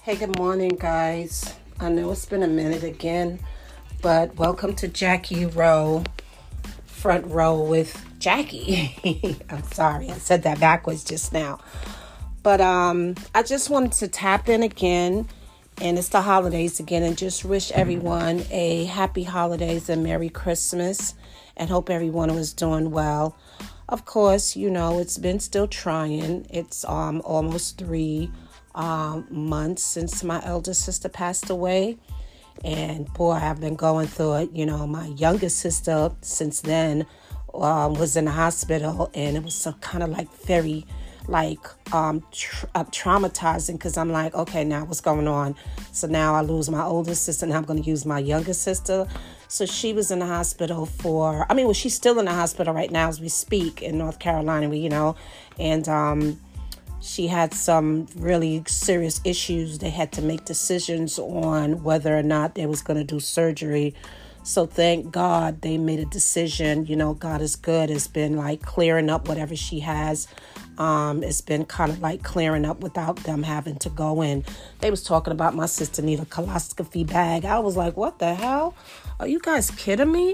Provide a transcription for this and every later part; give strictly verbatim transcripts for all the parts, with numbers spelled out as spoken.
Hey, good morning, guys. I know it's been a minute again, but welcome to Jackie Row, front row with Jackie. I'm sorry, I said that backwards just now. But um, I just wanted to tap in again, and it's the holidays again, and just wish everyone a happy holidays and Merry Christmas, and hope everyone was doing well. Of course, you know, it's been still trying. It's um almost three um, months since my elder sister passed away. And boy, I've been going through it. You know, my youngest sister since then um, was in the hospital, and it was some kind of like very like um, tra- uh, traumatizing, because I'm like, okay, now what's going on? So now I lose my oldest sister, and I'm going to use my youngest sister. So she was in the hospital for, I mean, well, she's still in the hospital right now as we speak in North Carolina, we, you know, and um, she had some really serious issues. They had to make decisions on whether or not they was going to do surgery. So thank God they made a decision. You know, God is good. It's been like clearing up whatever she has. Um, it's been kind of like clearing up without them having to go in. They was talking about my sister need a coloscopy bag. I was like, what the hell? Are you guys kidding me?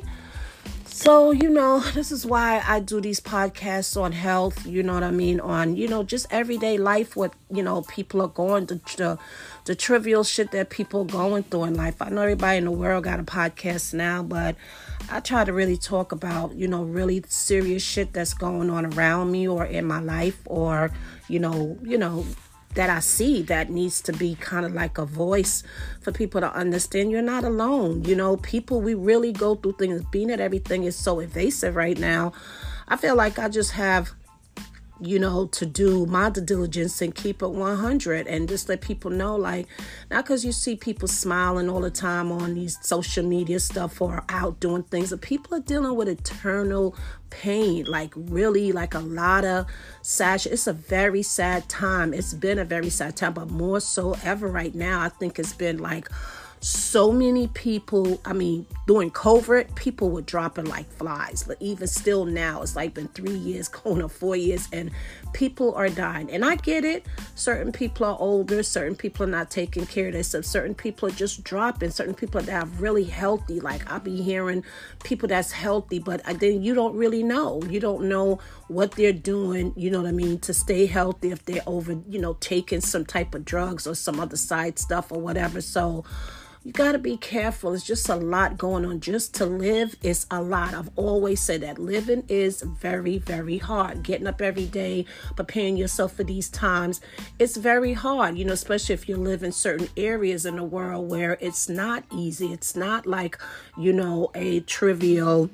So, you know, this is why I do these podcasts on health, you know what I mean, on, you know, just everyday life, what, you know, people are going to, the, the trivial shit that people are going through in life. I know everybody in the world got a podcast now, but I try to really talk about, you know, really serious shit that's going on around me or in my life, or, you know, you know, that I see that needs to be kind of like a voice for people to understand you're not alone. You know, people, we really go through things. Being that everything is so evasive right now, I feel like I just have, you know, to do my due diligence and keep it one hundred and just let people know, like, not because you see people smiling all the time on these social media stuff or out doing things, but people are dealing with eternal pain, like really like a lot of sad. It's a very sad time. It's been a very sad time, but more so ever right now, I think it's been like so many people. I mean, during COVID, people were dropping like flies, but even still now, it's like been three years, going on four years, and people are dying. And I get it. Certain people are older. Certain people are not taking care of themselves. Certain people are just dropping. Certain people that are really healthy. Like I be hearing people that's healthy, but then you don't really know. You don't know what they're doing, you know what I mean, to stay healthy, if they're over, you know, taking some type of drugs or some other side stuff or whatever. So you got to be careful. It's just a lot going on. Just to live is a lot. I've always said that living is very, very hard. Getting up every day, preparing yourself for these times, it's very hard, you know, especially if you live in certain areas in the world where it's not easy. It's not like, you know, a trivial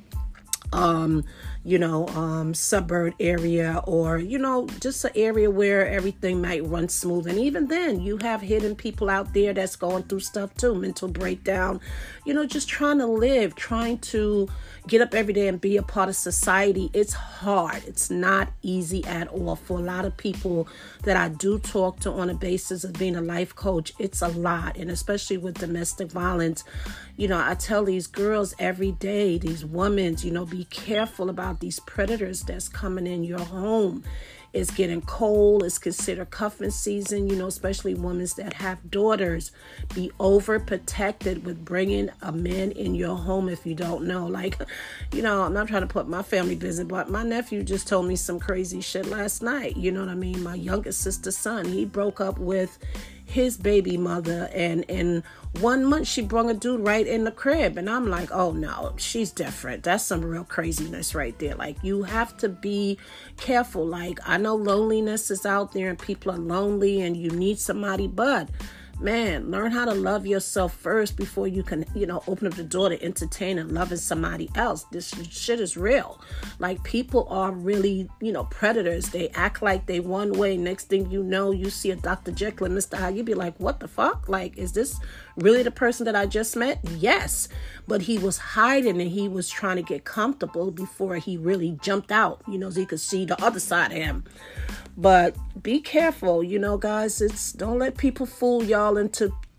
um you know um suburb area, or you know just an area where everything might run smooth. And even then, you have hidden people out there that's going through stuff too, mental breakdown, you know just trying to live, trying to get up every day and be a part of society. It's hard. It's not easy at all for a lot of people that I do talk to on a basis of being a life coach. It's a lot. And especially with domestic violence, you know I tell these girls every day, these women, you know be careful about these predators that's coming in your home. It's getting cold. It's considered cuffing season, you know, especially women that have daughters. Be overprotected with bringing a man in your home if you don't know. Like, you know, I'm not trying to put my family business, but my nephew just told me some crazy shit last night. You know what I mean? My youngest sister's son, he broke up with his baby mother, and in one month she brung a dude right in the crib. And I'm like, oh no, she's different. That's some real craziness right there. Like, you have to be careful. Like, I know loneliness is out there and people are lonely and you need somebody, but man, learn how to love yourself first before you can, you know, open up the door to entertain and loving somebody else. This shit is real. Like, people are really, you know, predators. They act like they one way. Next thing you know, you see a Doctor Jekyll and Mister Hyde. You'd be like, what the fuck? Like, is this really the person that I just met? Yes. But he was hiding and he was trying to get comfortable before he really jumped out, you know, so he could see the other side of him. But be careful, you know, guys. It's don't let people fool y'all into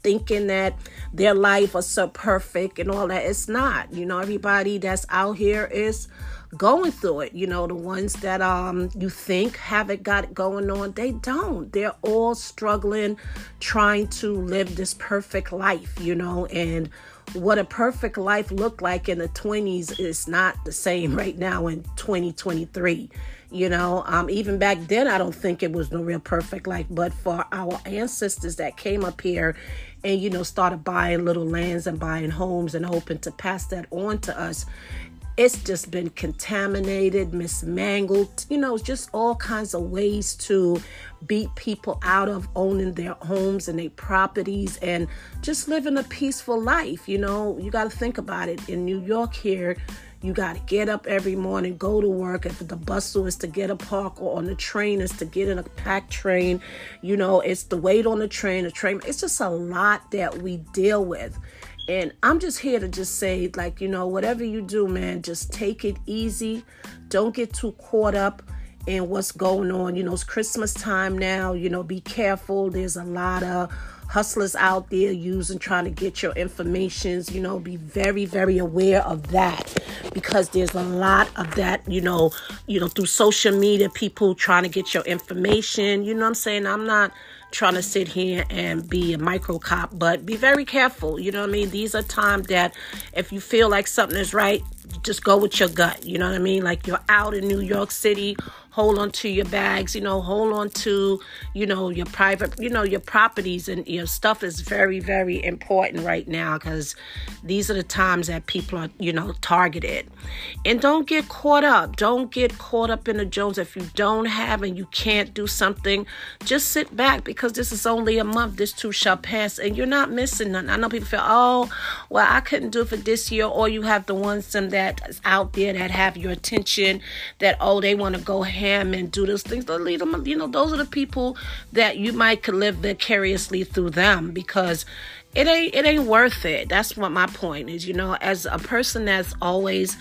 thinking that their life is so perfect and all that. It's not. You know, everybody that's out here is going through it. You know, the ones that um you think haven't got it going on, they don't. They're all struggling, trying to live this perfect life, you know, and what a perfect life looked like in the twenties is not the same right now in twenty twenty-three. You know, um, even back then, I don't think it was no real perfect life. But for our ancestors that came up here and, you know, started buying little lands and buying homes and hoping to pass that on to us, it's just been contaminated, mismangled, you know, just all kinds of ways to beat people out of owning their homes and their properties and just living a peaceful life. You know, you got to think about it. In New York here, you got to get up every morning, go to work. If the bustle is to get a park, or on the train is to get in a packed train, you know, it's the wait on the train, the train. It's just a lot that we deal with. And I'm just here to just say, like, you know, whatever you do, man, just take it easy. Don't get too caught up in what's going on. You know, it's Christmas time now. You know, be careful. There's a lot of hustlers out there using, trying to get your informations. You know, be very, very aware of that, because there's a lot of that, you know, you know, through social media, people trying to get your information. You know what I'm saying? I'm not trying to sit here and be a micro cop, but be very careful. You know what I mean? These are times that if you feel like something is right, just go with your gut. You know what I mean? Like, you're out in New York City, hold on to your bags, you know, hold on to, you know, your private, you know, your properties, and your stuff is very, very important right now, because these are the times that people are, you know, targeted. And don't get caught up. Don't get caught up in the Jones. If you don't have and you can't do something, just sit back, because this is only a month. This too shall pass, and you're not missing nothing. I know people feel, oh, well, I couldn't do it for this year. Or you have the ones them that's out there that have your attention, that, oh, they want to go ham and do those things. They'll lead them, you know, those are the people that you might could live vicariously through them, because it ain't it ain't worth it. That's what my point is. You know, as a person that's always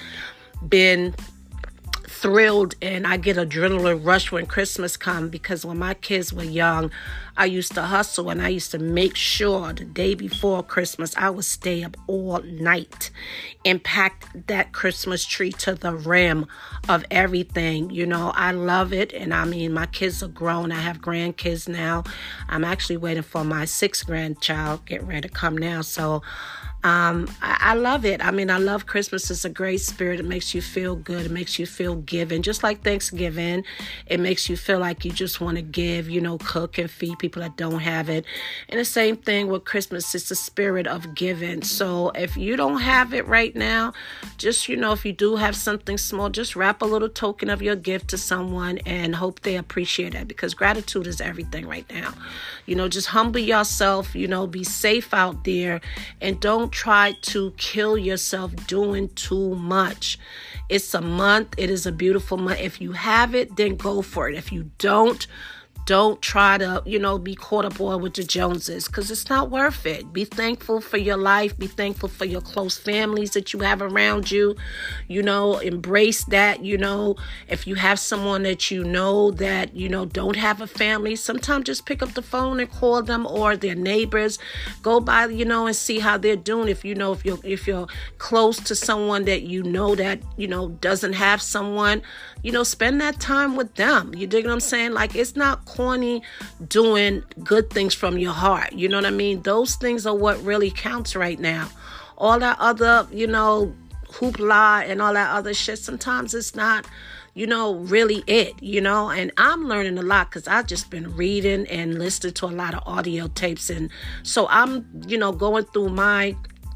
been thrilled, and I get adrenaline rush when Christmas comes, because when my kids were young, I used to hustle, and I used to make sure the day before Christmas I would stay up all night and pack that Christmas tree to the rim of everything. You know, I love it. And I mean, my kids are grown. I have grandkids now. I'm actually waiting for my sixth grandchild, get ready to come now. So Um, I, I love it. I mean, I love Christmas. It's a great spirit. It makes you feel good. It makes you feel giving. Just like Thanksgiving, it makes you feel like you just want to give, you know, cook and feed people that don't have it. And the same thing with Christmas. It's the spirit of giving. So if you don't have it right now, just, you know, if you do have something small, just wrap a little token of your gift to someone and hope they appreciate it, because gratitude is everything right now. You know, just humble yourself, you know, be safe out there, and don't try to kill yourself doing too much. It's a month. It is a beautiful month. If you have it, then go for it. If you don't, don't try to, you know, be caught up on with the Joneses, because it's not worth it. Be thankful for your life. Be thankful for your close families that you have around you. You know, embrace that. You know, if you have someone that you know that, you know, don't have a family, sometimes just pick up the phone and call them, or their neighbors. Go by, you know, and see how they're doing. If you know, if you're, if you're close to someone that you know that, you know, doesn't have someone, you know, spend that time with them. You dig what I'm saying? Like, it's not corny doing good things from your heart. You know what I mean? Those things are what really counts right now. All that other, you know, hoopla and all that other shit, sometimes it's not, you know, really it, you know. And I'm learning a lot, because I've just been reading and listening to a lot of audio tapes. And so I'm, you know, going through my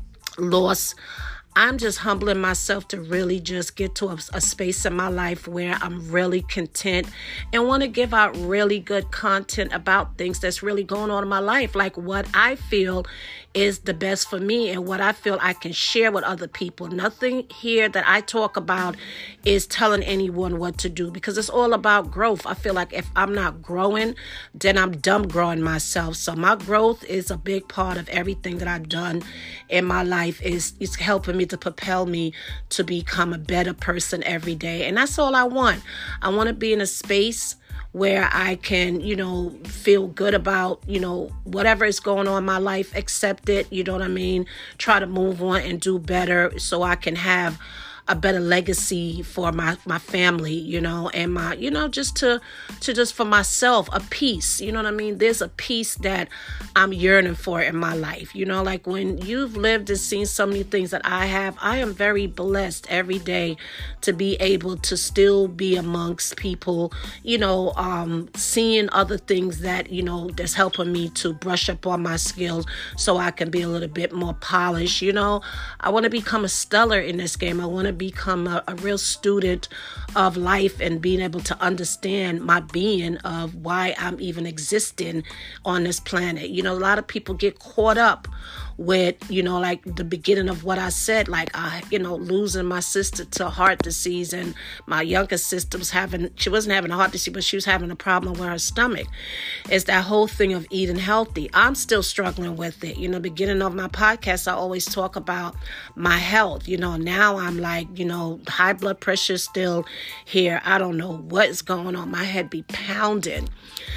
loss. I'm just humbling myself to really just get to a, a space in my life where I'm really content and want to give out really good content about things that's really going on in my life, like what I feel is the best for me and what I feel I can share with other people. Nothing here that I talk about is telling anyone what to do, because it's all about growth. I feel like if I'm not growing, then I'm dumb growing myself. So my growth is a big part of everything that I've done in my life. Is it's helping me to propel me to become a better person every day. And that's all I want. I want to be in a space where I can, you know, feel good about, you know, whatever is going on in my life, accept it, you know what I mean? Try to move on and do better so I can have a better legacy for my, my family, you know, and my, you know, just to, to just for myself, a peace, you know what I mean? There's a peace that I'm yearning for in my life, you know, like when you've lived and seen so many things that I have, I am very blessed every day to be able to still be amongst people, you know, um, seeing other things that, you know, that's helping me to brush up on my skills so I can be a little bit more polished, you know. I want to become a stellar in this game. I want to become a, a real student of life and being able to understand my being of why I'm even existing on this planet. You know, a lot of people get caught up with, you know, like the beginning of what I said, like, I, you know, losing my sister to heart disease, and my younger sister was having, she wasn't having a heart disease, but she was having a problem with her stomach. It's that whole thing of eating healthy. I'm still struggling with it. You know, beginning of my podcast, I always talk about my health. You know, now I'm like, you know, high blood pressure still here. I don't know what's going on. My head be pounding.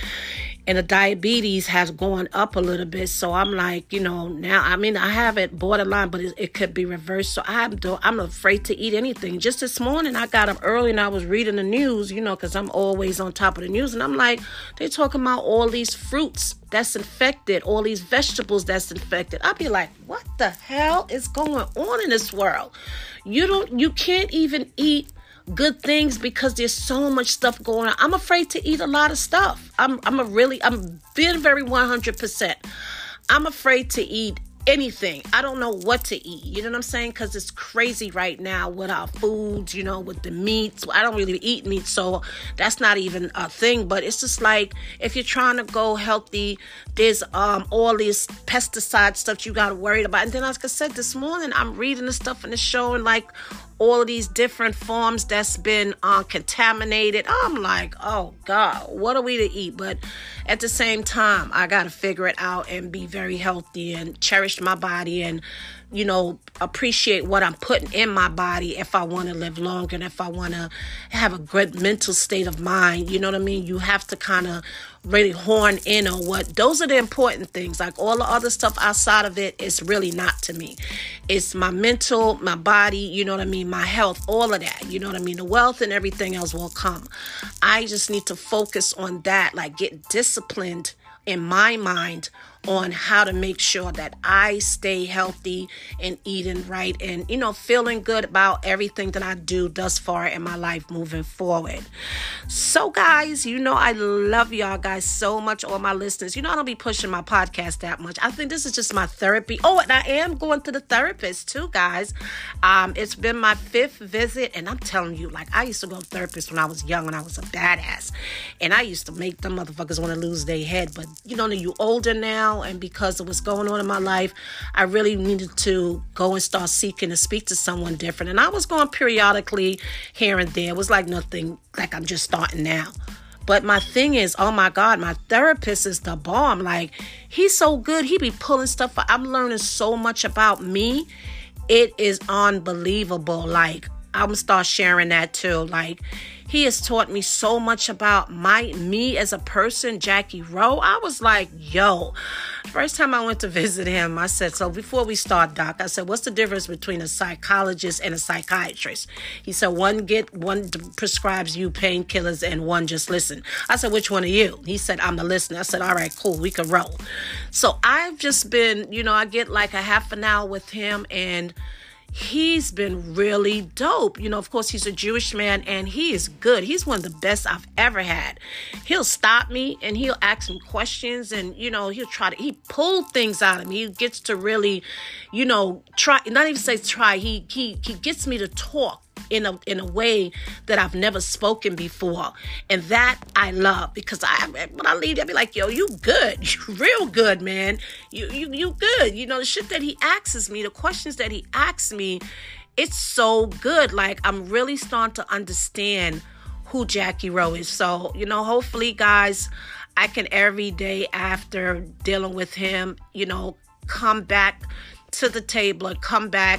And the diabetes has gone up a little bit. So I'm like, you know, now, I mean, I have it borderline, but it, it could be reversed. So I'm, I'm afraid to eat anything. Just this morning, I got up early and I was reading the news, you know, because I'm always on top of the news. And I'm like, they're talking about all these fruits that's infected, all these vegetables that's infected. I'll be like, what the hell is going on in this world? You don't, you can't even eat good things because there's so much stuff going on. I'm afraid to eat a lot of stuff. I'm I'm a really, I'm being very one hundred percent. I'm afraid to eat anything. I don't know what to eat. You know what I'm saying? Because it's crazy right now with our foods, you know, with the meats. I don't really eat meat, so that's not even a thing. But it's just like, if you're trying to go healthy, there's um all this pesticide stuff you got to worry about. And then, like I said, this morning, I'm reading the stuff in the show and like all of these different forms that's been uh, contaminated. I'm like, oh God, what are we to eat? But at the same time, I got to figure it out and be very healthy and cherish my body and, you know, appreciate what I'm putting in my body if I want to live longer and if I want to have a good mental state of mind. You know what I mean? You have to kind of really horn in on what, those are the important things. Like all the other stuff outside of it is really not to me. It's my mental, my body, you know what I mean? My health, all of that, you know what I mean? The wealth and everything else will come. I just need to focus on that, like get disciplined in my mind on how to make sure that I stay healthy and eating right and, you know, feeling good about everything that I do thus far in my life moving forward. So guys, you know, I love y'all guys so much, all my listeners. You know, I don't be pushing my podcast that much. I think this is just my therapy. Oh, and I am going to the therapist too, guys. Um, it's been my fifth visit, and I'm telling you, like, I used to go to therapist when I was young and I was a badass. And I used to make them motherfuckers want to lose their head. But, you know, you older now, and because of what's going on in my life, I really needed to go and start seeking to speak to someone different. And I was going periodically here and there. It was like nothing, like I'm just starting now. But my thing is, oh my God, my therapist is the bomb. Like, he's so good. He be pulling stuff. I'm learning so much about me. It is unbelievable. Like, I'm gonna start sharing that too. Like, he has taught me so much about my me as a person, Jackie Rowe. I was like, yo, first time I went to visit him, I said, so before we start, Doc, I said, what's the difference between a psychologist and a psychiatrist? He said, one get one prescribes you painkillers and one just listen. I said, which one are you? He said, I'm the listener. I said, all right, cool, we can roll. So I've just been, you know, I get like a half an hour with him, and he's been really dope. You know, of course, he's a Jewish man and he is good. He's one of the best I've ever had. He'll stop me and he'll ask me questions, and, you know, he'll try to, he pulled things out of me. He gets to really, you know, try, not even say try, he, he, he gets me to talk in a in a way that I've never spoken before. And that I love, because I when I leave, I'll be like, yo, you good. You real good, man. You you you good. You know, the shit that he asks me, the questions that he asks me, it's so good. Like, I'm really starting to understand who Jackie Rowe is. So, you know, hopefully, guys, I can every day after dealing with him, you know, come back to the table and come back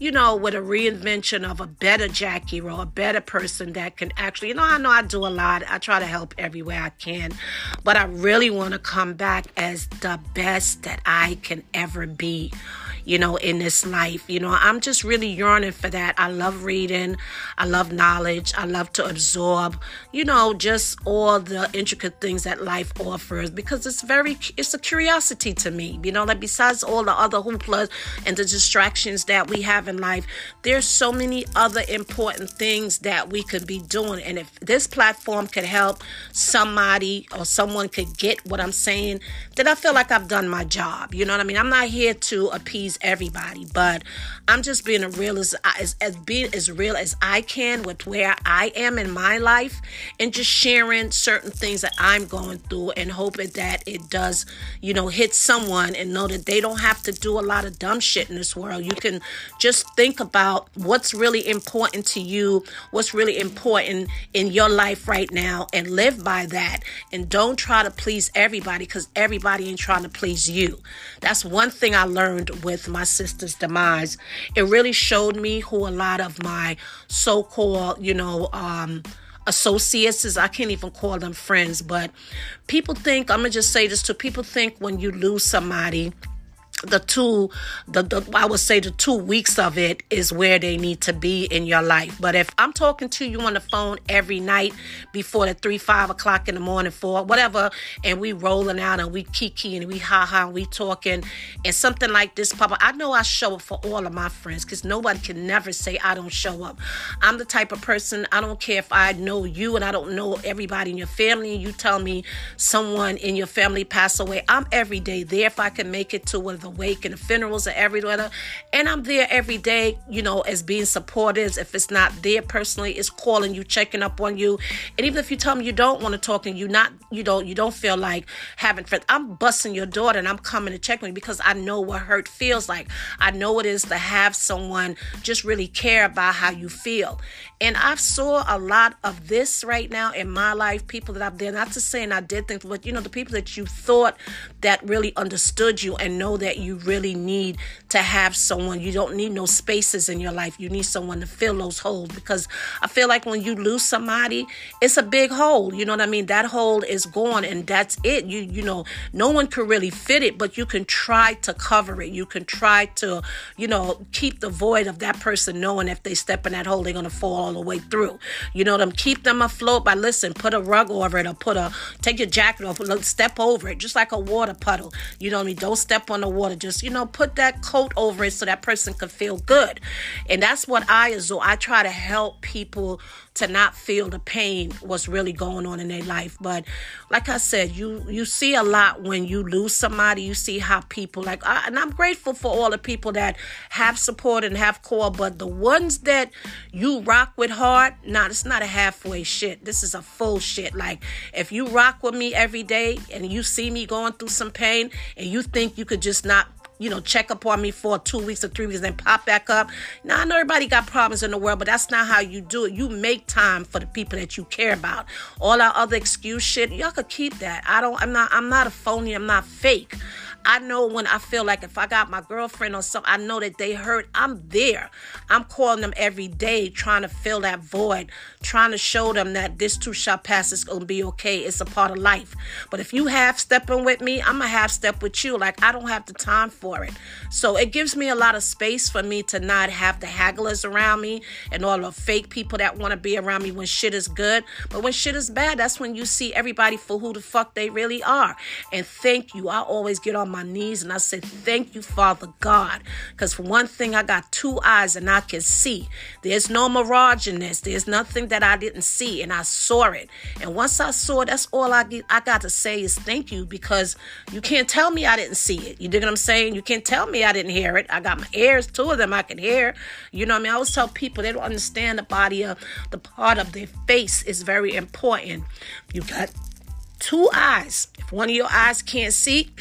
you know, with a reinvention of a better Jackie Rowe, a better person that can actually, you know, I know I do a lot. I try to help everywhere I can, but I really want to come back as the best that I can ever be, you know, in this life. You know, I'm just really yearning for that. I love reading. I love knowledge. I love to absorb, you know, just all the intricate things that life offers, because it's very, it's a curiosity to me, you know, like besides all the other hoopla and the distractions that we have in life, there's so many other important things that we could be doing. And if this platform could help somebody or someone could get what I'm saying, then I feel like I've done my job. You know what I mean? I'm not here to appease everybody, but I'm just being a real as, as, as being as real as I can with where I am in my life, and just sharing certain things that I'm going through, and hoping that it does, you know, hit someone, and know that they don't have to do a lot of dumb shit in this world. You can just think about what's really important to you, what's really important in your life right now, and live by that. And don't try to please everybody, because everybody ain't trying to please you. That's one thing I learned with my sister's demise. It really showed me who a lot of my so-called, you know, um, associates is. I can't even call them friends, but people think, I'm going to just say this too, people think when you lose somebody, the two, the, the I would say the two weeks of it is where they need to be in your life. But if I'm talking to you on the phone every night before the three, five o'clock in the morning, four, whatever, and we rolling out and we kiki and we ha ha and we talking, and something like this pop up, I know I show up for all of my friends, because nobody can never say I don't show up. I'm the type of person, I don't care if I know you and I don't know everybody in your family, and you tell me someone in your family passed away, I'm every day there if I can make it to one of the wake and the funerals and everywhere, and I'm there every day, you know, as being supportive. If it's not there personally, it's calling you, checking up on you. And even if you tell me you don't want to talk and you not, you don't, you don't feel like having friends, I'm busting your door and I'm coming to check on you, because I know what hurt feels like. I know what it is to have someone just really care about how you feel. And I've saw a lot of this right now in my life, people that I've done, not to say and I did things, but you know, the people that you thought that really understood you and know that you really need to have someone. You don't need no spaces in your life. You need someone to fill those holes, because I feel like when you lose somebody, it's a big hole. You know what I mean? That hole is gone and that's it. You, you know, no one can really fit it, but you can try to cover it. You can try to, you know, keep the void of that person knowing if they step in that hole, they're going to fall all the way through. You know what I mean? Keep them afloat by, listen, put a rug over it, or put a, take your jacket off, step over it, just like a water puddle. You know what I mean? Don't step on the water. Just, you know, put that coat over it so that person can feel good. And that's what I do. I try to help people to not feel the pain, what's really going on in their life. But like I said, you you see a lot when you lose somebody. You see how people like, I, and I'm grateful for all the people that have support and have core, but the ones that you rock with hard, nah, it's not a halfway shit. This is a full shit. Like, if you rock with me every day and you see me going through some pain and you think you could just not, you know, check up on me for two weeks or three weeks and then pop back up. Now, I know everybody got problems in the world, but that's not how you do it. You make time for the people that you care about. All our other excuse shit, y'all could keep that. I don't, I'm not, I'm not a phony. I'm not fake. I know when I feel like if I got my girlfriend or something, I know that they hurt, I'm there. I'm calling them every day, trying to fill that void, trying to show them that this too shall pass, it's going to be okay. It's a part of life. But if you half stepping with me, I'm going to half step with you. Like, I don't have the time for it. So it gives me a lot of space for me to not have the hagglers around me and all the fake people that want to be around me when shit is good. But when shit is bad, that's when you see everybody for who the fuck they really are. And thank you. I always get on my knees and I say, thank you, Father God. Because for one thing, I got two eyes and I can see. There's no mirage in this. There's nothing that I didn't see, and I saw it. And once I saw it, that's all I get, I got to say is thank you, because you can't tell me I didn't see it. You dig what I'm saying? You can't tell me I didn't hear it. I got my ears, two of them I can hear. You know what I mean? I always tell people they don't understand the body of the part of their face is very important. You got two eyes. If one of your eyes can't see,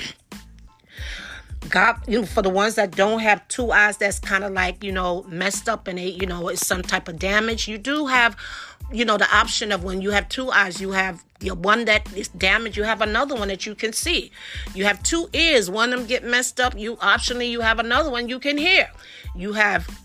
God, you know, for the ones that don't have two eyes, that's kind of like, you know, messed up and they, you know, it's some type of damage. You do have, you know, the option of when you have two eyes, you have the one that is damaged, you have another one that you can see. You have two ears, one of them get messed up, you optionally, you have another one you can hear. You have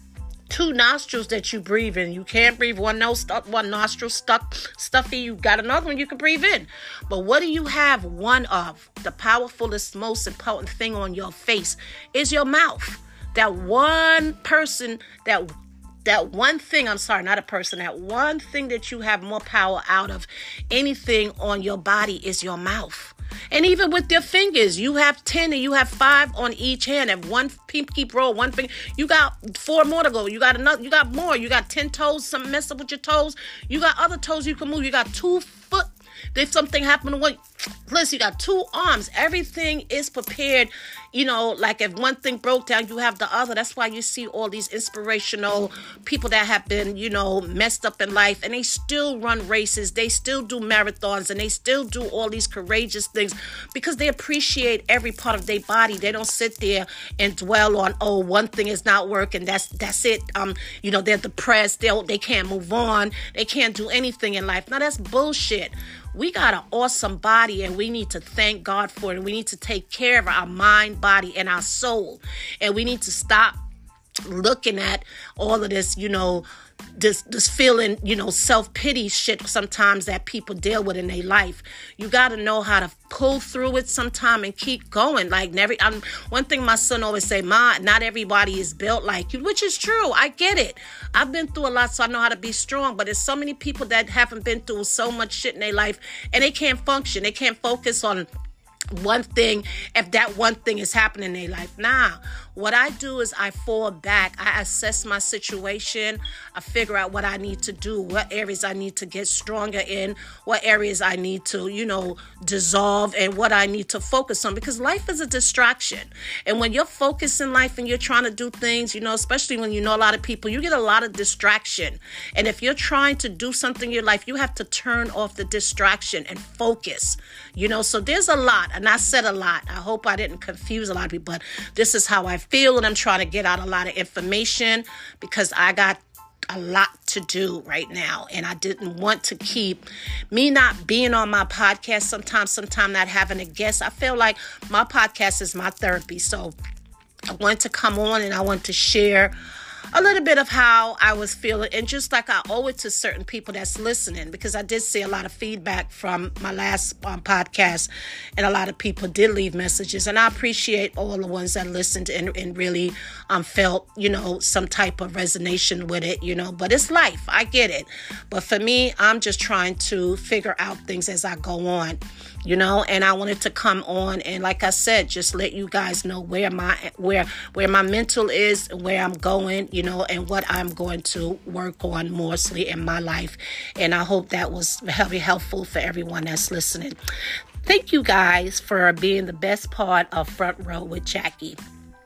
two nostrils that you breathe in. You can't breathe one nose stuck, one nostril stuck, stuffy. You got another one you can breathe in. But what do you have one of? The powerfulest, most important thing on your face is your mouth. That one person, that that one thing, I'm sorry, not a person, that one thing that you have more power out of anything on your body is your mouth. And even with your fingers, you have ten and you have five on each hand. If one pinky roll, one finger, you got four more to go. You got another, you got more. You got ten toes, something messed up with your toes. You got other toes you can move. You got two foot. If something happened to one, plus you got two arms. Everything is prepared. You know, like if one thing broke down, you have the other. That's why you see all these inspirational people that have been, you know, messed up in life, and they still run races. They still do marathons, and they still do all these courageous things because they appreciate every part of their body. They don't sit there and dwell on, oh, one thing is not working. That's that's it. Um, you know, they're depressed. They they can't move on. They can't do anything in life. Now that's bullshit. We got an awesome body, and we need to thank God for it. And we need to take care of our mind, body, and our soul. And we need to stop looking at all of this, you know, this this feeling, you know, self-pity shit sometimes that people deal with in their life. You got to know how to pull through it sometime and keep going. Like, never, I'm, one thing my son always say, Ma, not everybody is built like you, which is true. I get it. I've been through a lot, so I know how to be strong. But there's so many people that haven't been through so much shit in their life, and they can't function. They can't focus on one thing if that one thing is happening in their life. Nah, what I do is I fall back. I assess my situation. I figure out what I need to do, what areas I need to get stronger in, what areas I need to, you know, dissolve, and what I need to focus on, because life is a distraction. And when you're focused in life and you're trying to do things, you know, especially when you know a lot of people, you get a lot of distraction. And if you're trying to do something in your life, you have to turn off the distraction and focus, you know. So there's a lot. And I said a lot. I hope I didn't confuse a lot of people, but this is how I feel, and I'm trying to get out a lot of information because I got a lot to do right now, and I didn't want to keep me not being on my podcast sometimes, sometimes not having a guest. I feel like my podcast is my therapy, so I want to come on and I want to share a little bit of how I was feeling, and just like I owe it to certain people that's listening, because I did see a lot of feedback from my last um, podcast, and a lot of people did leave messages, and I appreciate all the ones that listened and, and really um, felt, you know, some type of resonation with it, you know, but it's life. I get it. But for me, I'm just trying to figure out things as I go on, you know, and I wanted to come on and, like I said, just let you guys know where my where where my mental is, where I'm going, you know, and what I'm going to work on mostly in my life. And I hope that was very helpful for everyone that's listening. Thank you guys for being the best part of Front Row with Jackie.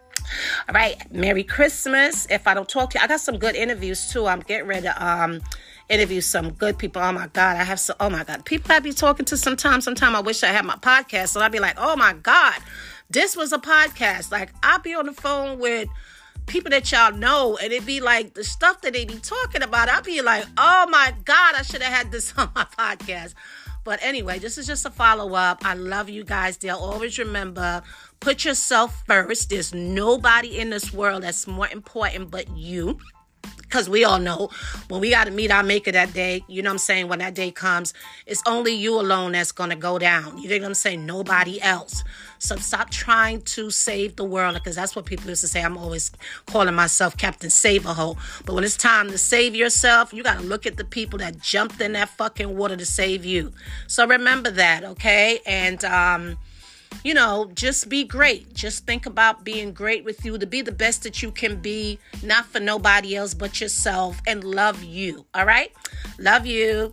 All right, Merry Christmas. If I don't talk to you, I got some good interviews too. I'm getting ready to um interview some good people. Oh my God, I have so, oh my God, people I be talking to sometimes. Sometimes I wish I had my podcast, so I'd be like, oh my God, this was a podcast. Like, I'll be on the phone with people that y'all know, and it'd be like the stuff that they be talking about. I'd be like, oh my God, I should have had this on my podcast. But anyway, this is just a follow-up. I love you guys. They'll always remember, put yourself first. There's nobody in this world that's more important but you. Because we all know when we got to meet our maker that day, you know what I'm saying, when that day comes, it's only you alone that's going to go down. You know what I'm saying? Nobody else. So stop trying to save the world, because that's what people used to say. I'm always calling myself Captain Save-A-Ho. But when it's time to save yourself, you got to look at the people that jumped in that fucking water to save you. So remember that, okay? And, um... you know, just be great. Just think about being great with you, to be the best that you can be, not for nobody else but yourself, and love you. All right? Love you.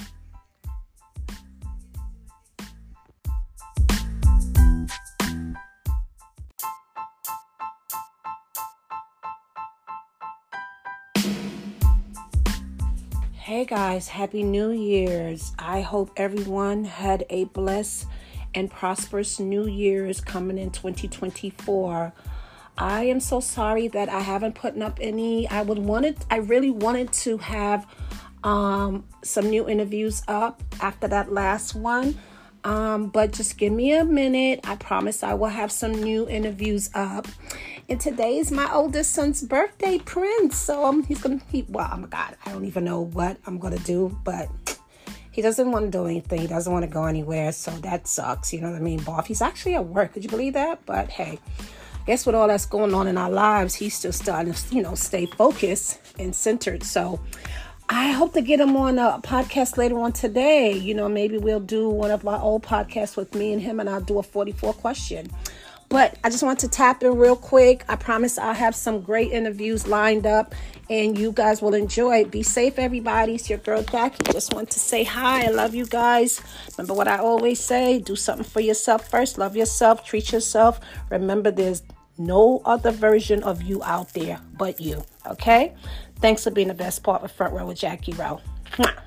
Hey guys, Happy New Year's. I hope everyone had a blessed and prosperous New Year's coming in twenty twenty-four. I am so sorry that I haven't put up any. I would wanted, I really wanted to have um, some new interviews up after that last one. Um, but just give me a minute. I promise I will have some new interviews up. And today is my oldest son's birthday, Prince. So um, he's going to, he, well, oh my God, I don't even know what I'm going to do, but he doesn't want to do anything. He doesn't want to go anywhere. So that sucks. You know what I mean? Boff. He's actually at work. Could you believe that? But hey, I guess with all that's going on in our lives, he's still starting to, you know, stay focused and centered. So I hope to get him on a podcast later on today. You know, maybe we'll do one of our old podcasts with me and him, and I'll do a forty-four question. But I just want to tap in real quick. I promise I'll have some great interviews lined up, and you guys will enjoy it. Be safe, everybody. It's your girl, Jackie. Just want to say hi. I love you guys. Remember what I always say. Do something for yourself first. Love yourself. Treat yourself. Remember, there's no other version of you out there but you. Okay? Thanks for being the best part of Front Row with Jackie Rowe. Mwah.